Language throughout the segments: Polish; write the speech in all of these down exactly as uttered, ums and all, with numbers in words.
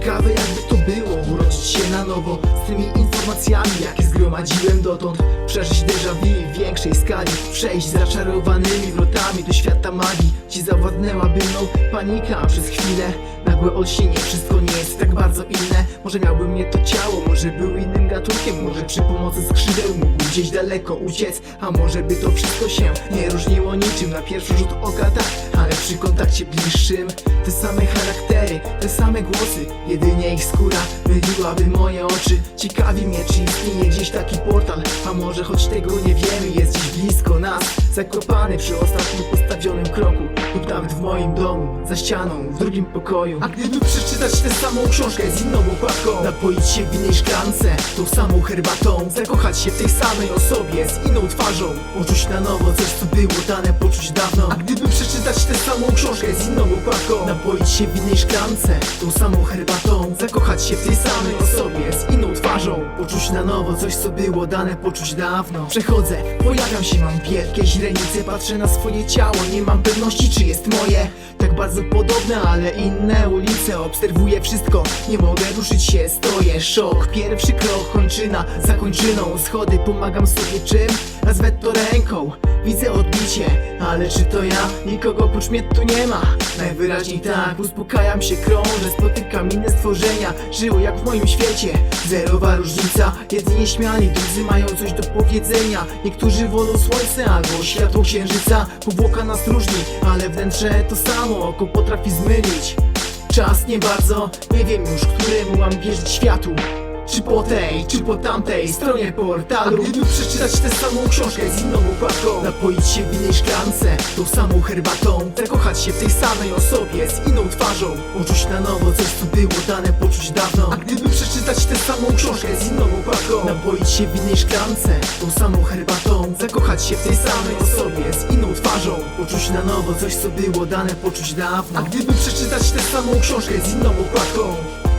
Ciekawe jakby to było, urodzić się na nowo z tymi informacjami, jakie zgromadziłem dotąd. Przeżyć déjà vu w większej skali, przejść zaczarowanymi wrotami do świata magii, gdzie zawładnęłaby mną panika przez chwilę. Nagłe olśnienie, wszystko nie jest tak bardzo inne. Może miałbym nie to ciało, może był innym gatunkiem, może przy pomocy skrzydeł mógł gdzieś daleko uciec. A może by to wszystko się nie różniło niczym na pierwszy rzut oka, tak, ale przy kontakcie bliższym te same charaktery, te same głosy, jedynie ich skóra myliłaby moje oczy. Ciekawi mnie, czy istnieje gdzieś taki portal, a może choć tego nie wiemy, jest gdzieś blisko nas, zakopany przy ostatnim postawionym kroku, lub nawet w moim domu, za ścianą, w drugim pokoju. A gdyby przeczytać tę samą książkę z inną okładką, napoić się w innej szklance tą samą herbatą, zakochać się w tej samej osobie z inną twarzą, poczuć na nowo coś, co było dane poczuć dawno. A gdyby przeczytać tę samą książkę z inną okładką, napoić się w innej szklance tą samą herbatą, zakochać się w tej samej osobie z inną twarzą, poczuć na nowo coś, co było dane poczuć dawno. Przechodzę, pojawiam się, mam wielkie źrenice, patrzę na swoje ciało, nie mam pewności, czy jest moje. Tak bardzo podobne, ale inne ulice, obserwuję wszystko, nie mogę ruszyć się, stoję, szok. Pierwszy krok, kończyna za kończyną, schody, pomagam sobie czym? Nazwę to ręką, widzę odbicie, ale czy to ja? Nikogo oprócz mnie tu nie ma. Najwyraźniej tak, uspokajam się, krążę, spotykam inne stworzenia, żyją jak w moim świecie, zerowa różnica. Jedni śmiali, drudzy mają coś do powiedzenia. Niektórzy wolą słońce albo światło księżyca. Powłoka nas różni, ale wnętrze to samo, oko potrafi zmylić czas nie bardzo, nie wiem już, któremu mam wierzyć światu, czy po tej, czy po tamtej stronie portalu. A gdyby przeczytać tę samą książkę z inną okładką, napoić się w innej szklance tą samą herbatą, zakochać się w tej samej osobie z inną twarzą, poczuć na nowo coś, co było dane poczuć dawno. A gdyby przeczytać tę samą książkę z inną okładką, napoić się w innej szklance tą samą herbatą, zakochać się w tej samej osobie z inną twarzą, poczuć na nowo coś, co było dane poczuć dawno. A gdyby przeczytać tę samą książkę z inną okładką,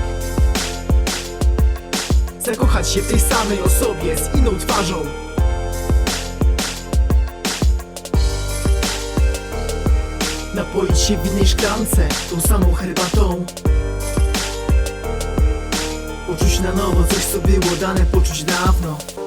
zakochać się w tej samej osobie z inną twarzą, napoić się w innej szklance tą samą herbatą, poczuć na nowo coś, co było dane poczuć dawno.